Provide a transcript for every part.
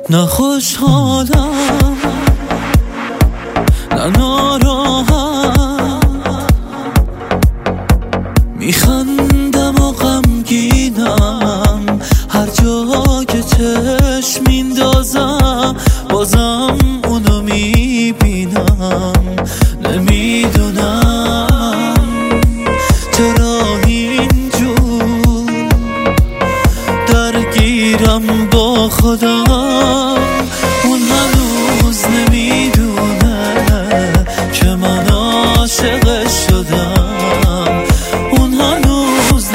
نه خوشحالم نه ناراحت، میخندم و غمگینم، هر جا که چشم میندازم بازم اونو میبینم. نمیدونم چرا اینجور درگیرم با خودم. اون هنوز نمیدونه که من عاشقش شدم. اون هنوز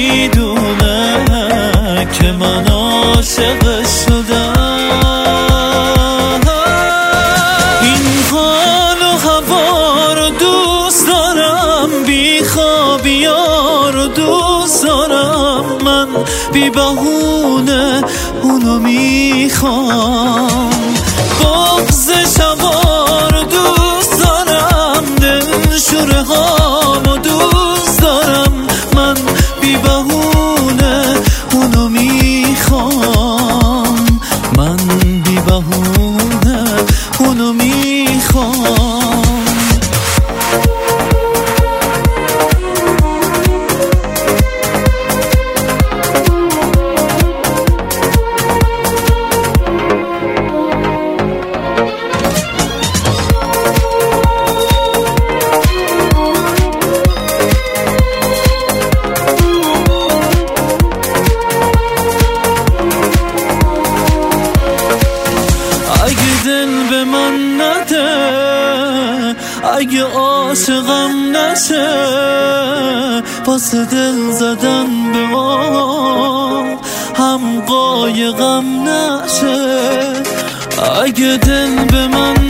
نمیدونه که من عاشقش شدم. این حال و هوا رو دوست دارم، بیخوابی‌ها رو دوست دارم، من بی بهونه اونو میخوام. بغض شبا رو دوست دارم، دلشوره هامو دوست دارم، من بی بهونه اونو میخوام. من بی بهونه اونو میخوام. اگه دل به من نده، اگه عاشقم نشه، واسه دل زدن به ما هم قایقم نشه. اگه دل به من